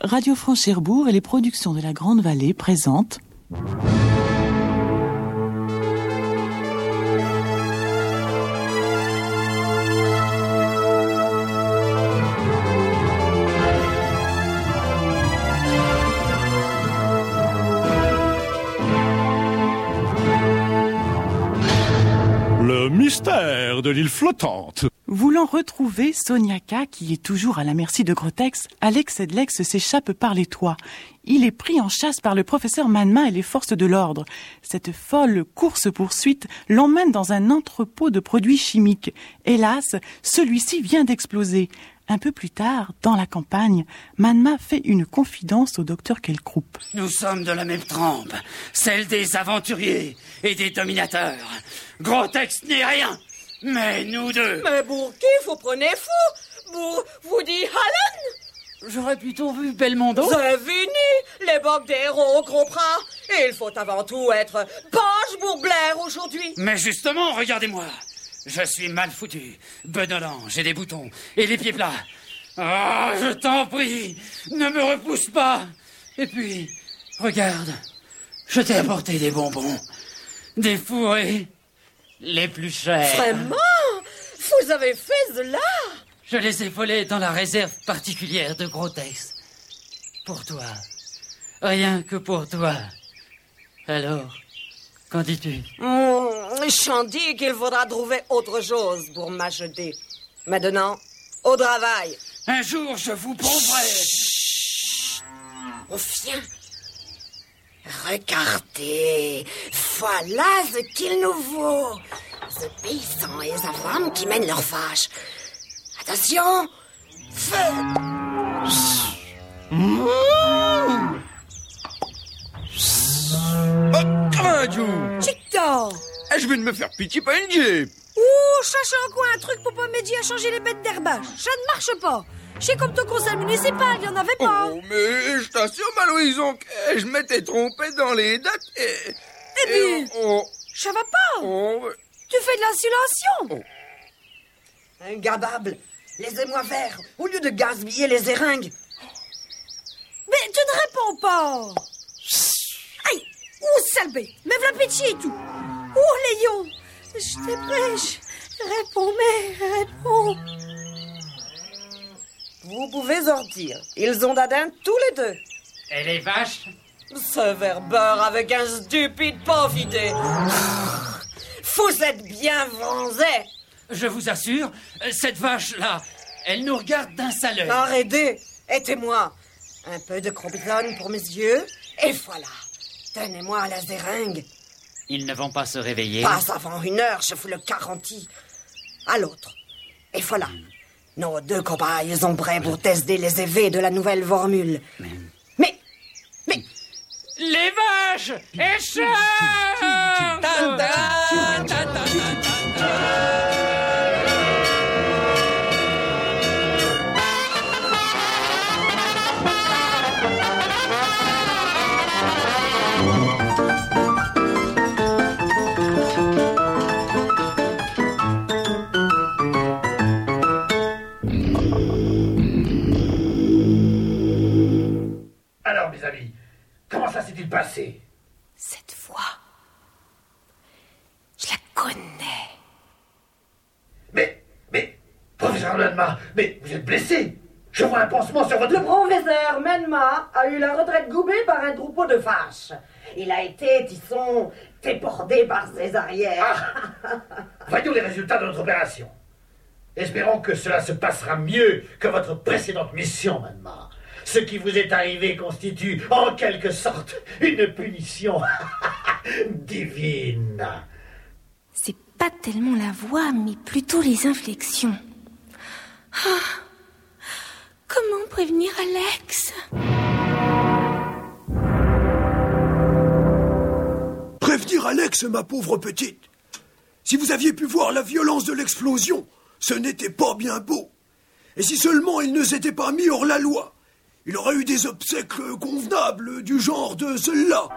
Radio France Cherbourg et les productions de la Grande Vallée présentent... Le mystère de l'île flottante. Voulant retrouver Soniaka, qui est toujours à la merci de Grotex, Alex Edlex s'échappe par les toits. Il est pris en chasse par le professeur Manma et les forces de l'ordre. Cette folle course-poursuite l'emmène dans un entrepôt de produits chimiques. Hélas, celui-ci vient d'exploser. Un peu plus tard, dans la campagne, Manma fait une confidence au docteur Kelkroup. Nous sommes de la même trempe, celle des aventuriers et des dominateurs. Grotex n'est rien, mais nous deux... Mais pour qui vous prenez fou? Pour vous dit Alan? J'aurais plutôt vu Belmondo. C'est fini, l'époque des héros, comprends? Il faut avant tout être page pour Blair aujourd'hui. Mais justement, regardez-moi. Je suis mal foutu, bedonnant, j'ai des boutons et les pieds plats. Ah, je t'en prie, ne me repousse pas. Et puis, regarde, je t'ai apporté des bonbons, des fourrés, les plus chers. Vraiment? Vous avez fait cela? Je les ai volés dans la réserve particulière de Grotex. Pour toi. Rien que pour toi. Alors, qu'en dis-tu? J'en dis qu'il faudra trouver autre chose pour m'acheter. Maintenant, au travail. Un jour, je vous prouverai. On vient. Regardez, voilà ce qu'il nous faut. Ce paysan et sa femme qui mènent leur vache. Attention, feu. Chico! Je viens de me faire pitié par une Jeep. Ouh, cherche encore un truc pour pas m'aider à changer les bêtes d'herbage. Ça ne marche pas. Chez comme ton conseil municipal, il n'y en avait pas. Oh, mais je t'assure, Malouison, que je m'étais trompé dans les dates et... Et puis, ça va pas. Tu fais de l'insulation. Incapable. Laissez-moi faire, au lieu de gaspiller les seringues. Mais tu ne réponds pas. Aïe, ouh, sale bête. Mais v'là pitié et tout. Ouh, Léon, je t'épêche. Réponds, mais réponds. Vous pouvez sortir. Ils ont d'Adam tous les deux. Et les vaches? Ce verbeur avec un stupide pauvre idée. Vous êtes bien vengés. Je vous assure, cette vache-là, elle nous regarde d'un sale œil. Arrêtez, aidez-moi. Un peu de crompitone pour mes yeux, et voilà. Tenez-moi la seringue. Ils ne vont pas se réveiller. Pas avant 1 heure, je vous le garantis. À l'autre. Et voilà. Nos 2 cobayes sont prêts pour tester les effets de la nouvelle formule. Mais... Les vaches échappent! Alors, mes amis, comment ça s'est-il passé? Cette voix, je la connais. Mais, professeur Lanma, mais vous êtes blessé. Je vois un pansement sur votre... Le professeur Menma a eu la retraite goubée par un troupeau de vaches. Il a été, disons, débordé par ses arrières. Voyons les résultats de notre opération. Espérons que cela se passera mieux que votre précédente mission, Manma. Ce qui vous est arrivé constitue, en quelque sorte, une punition divine. C'est pas tellement la voix, mais plutôt les inflexions. Ah, comment prévenir Alex? Prévenir Alex, ma pauvre petite. Si vous aviez pu voir la violence de l'explosion, ce n'était pas bien beau. Et si seulement il ne s'était pas mis hors la loi, il aurait eu des obsèques convenables du genre de celle-là.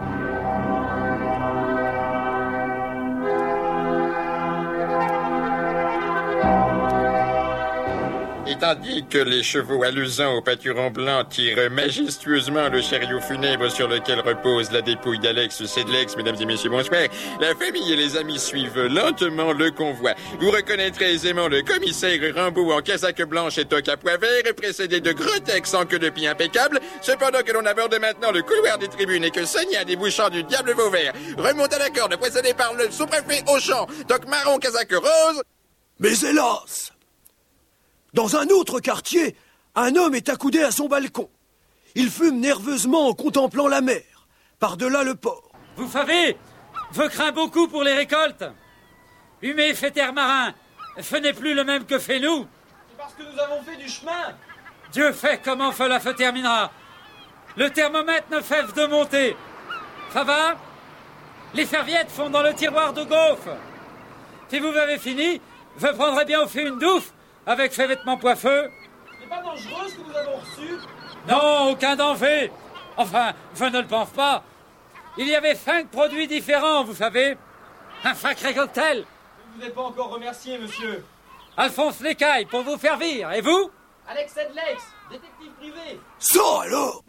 tandis que les chevaux alusant au pâturon blanc tirent majestueusement le chariot funèbre sur lequel repose la dépouille d'Alex Sedlex, mesdames et messieurs, bonsoir, la famille et les amis suivent lentement le convoi. Vous reconnaîtrez aisément le commissaire Rimbaud en casaque blanche et toque à pois vert, précédé de Grotex en queue de pied impeccable, cependant que l'on aborde maintenant le couloir des tribunes et que Sonia, débouchant du diable Vauvert, remonte à la corde précédée par le sous-préfet Auchan, toque marron, casaque rose. Mais hélas! Dans un autre quartier, un homme est accoudé à son balcon. Il fume nerveusement en contemplant la mer, par-delà le port. Vous savez, je crains beaucoup pour les récoltes. Humé fait terre marin, ce n'est plus le même que fait nous. C'est parce que nous avons fait du chemin. Dieu fait comment feu la feu terminera. Le thermomètre ne fait de monter. Ça va? Les serviettes sont dans le tiroir de gauche. Si vous avez fini, je prendrai bien aussi une douche avec ces vêtements poisseux. C'est pas dangereux ce que nous avons reçu? Non, aucun danger. Enfin, je ne le pense pas. Il y avait 5 produits différents, vous savez. Un sacré cocktail. Je ne vous ai pas encore remercié, monsieur. Alphonse Lécaille, pour vous servir. Et vous? Alex Sedlex, détective privé. Ça alors!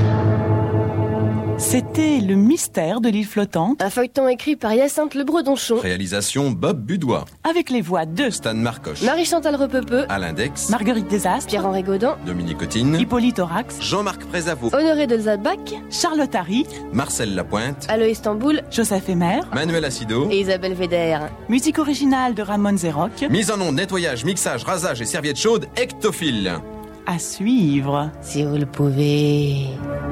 C'était Le mystère de l'île flottante. Un feuilleton écrit par Hyacinthe Le Bredonchon. Réalisation Bob Budois. Avec les voix de Stan Marcoche. Marie-Chantal Repepeux. Alain Dex. Marguerite Desastres. Pierre-Henri Gaudin. Dominique Cotine. Hippolyte Aurax. Jean-Marc Prézavot. Honoré de Zadbach. Charlotte Harry. Marcel Lapointe. Aloïs Tamboul. Joseph Emer. Manuel Acido. Et Isabelle Véder. Musique originale de Ramon Zerroc. Mise en onde, nettoyage, mixage, rasage et serviette chaude, Ectophile. À suivre. Si vous le pouvez.